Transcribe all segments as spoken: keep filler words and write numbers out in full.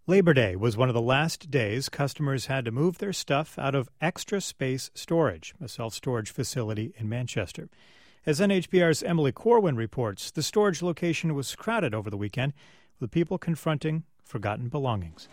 Labor Day was one of the last days customers had to move their stuff out of Extra Space Storage, a self-storage facility in Manchester. As N H P R's Emily Corwin reports, the storage location was crowded over the weekend, with people confronting forgotten belongings.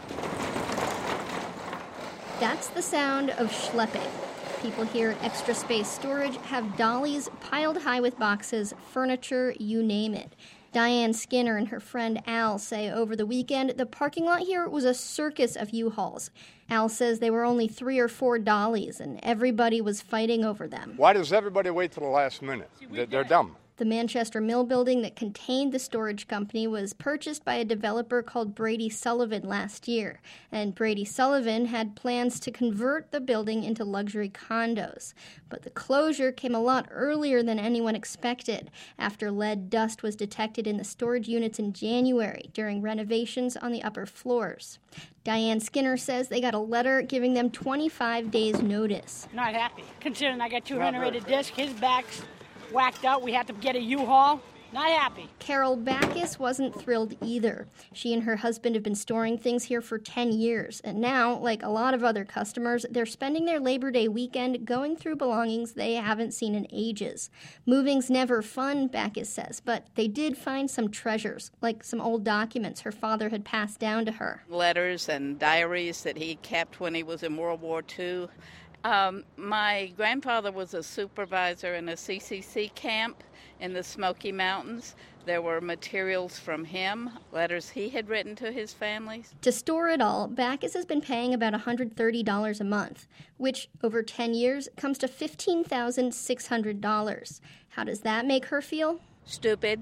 That's the sound of schlepping. People here at Extra Space Storage have dollies piled high with boxes, furniture, you name it. Diane Skinner and her friend Al say over the weekend the parking lot here was a circus of U-Hauls. Al says they were only three or four dollies and everybody was fighting over them. Why does everybody wait till the last minute? They're, they're dumb. The Manchester Mill building that contained the storage company was purchased by a developer called Brady Sullivan last year, and Brady Sullivan had plans to convert the building into luxury condos. But the closure came a lot earlier than anyone expected, after lead dust was detected in the storage units in January during renovations on the upper floors. Diane Skinner says they got a letter giving them twenty-five days notice. Not happy, considering I got two hundred discs, his back's whacked out, we had to get a U-Haul. Not happy. Carol Backus wasn't thrilled either. She and her husband have been storing things here for ten years, and now, like a lot of other customers, they're spending their Labor Day weekend going through belongings they haven't seen in ages. Moving's never fun, Backus says, but they did find some treasures, like some old documents her father had passed down to her. Letters and diaries that he kept when he was in World War Two. Um, my grandfather was a supervisor in a C C C camp in the Smoky Mountains. There were materials from him, letters he had written to his families. To store it all, Backus has been paying about one hundred thirty dollars a month, which over ten years comes to fifteen thousand six hundred dollars. How does that make her feel? Stupid.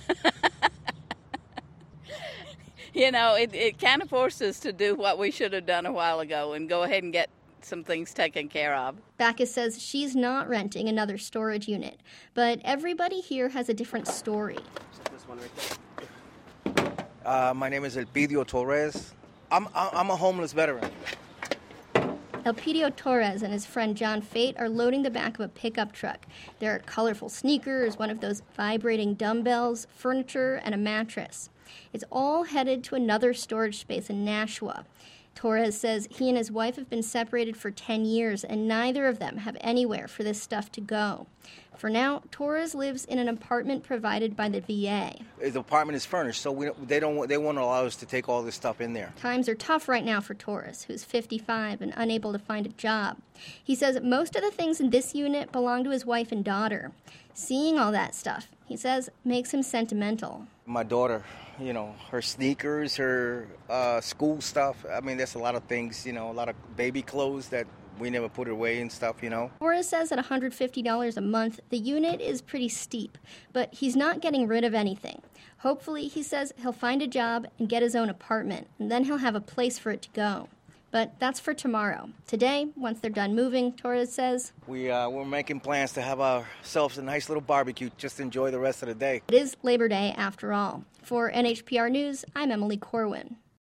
You know, it, it kind of forced us to do what we should have done a while ago and go ahead and get some things taken care of. Backus says she's not renting another storage unit, but everybody here has a different story. This one right there. Uh, my name is Elpidio Torres. I'm I'm a homeless veteran. Elpidio Torres and his friend John Fate are loading the back of a pickup truck. There are colorful sneakers, one of those vibrating dumbbells, furniture, and a mattress. It's all headed to another storage space in Nashua. Torres says he and his wife have been separated for ten years, and neither of them have anywhere for this stuff to go. For now, Torres lives in an apartment provided by the V A. The apartment is furnished, so we don't, they don't they won't allow us to take all this stuff in there. Times are tough right now for Torres, who's fifty-five and unable to find a job. He says most of the things in this unit belong to his wife and daughter. Seeing all that stuff, he says, makes him sentimental. My daughter, you know, her sneakers, her uh, school stuff. I mean, there's a lot of things, you know, a lot of baby clothes that we never put away and stuff, you know. Torres says at one hundred fifty dollars a month, the unit is pretty steep, but he's not getting rid of anything. Hopefully, he says, he'll find a job and get his own apartment, and then he'll have a place for it to go. But that's for tomorrow. Today, once they're done moving, Torres says, We, uh, we're making plans to have ourselves a nice little barbecue, just to enjoy the rest of the day. It is Labor Day after all. For N H P R News, I'm Emily Corwin.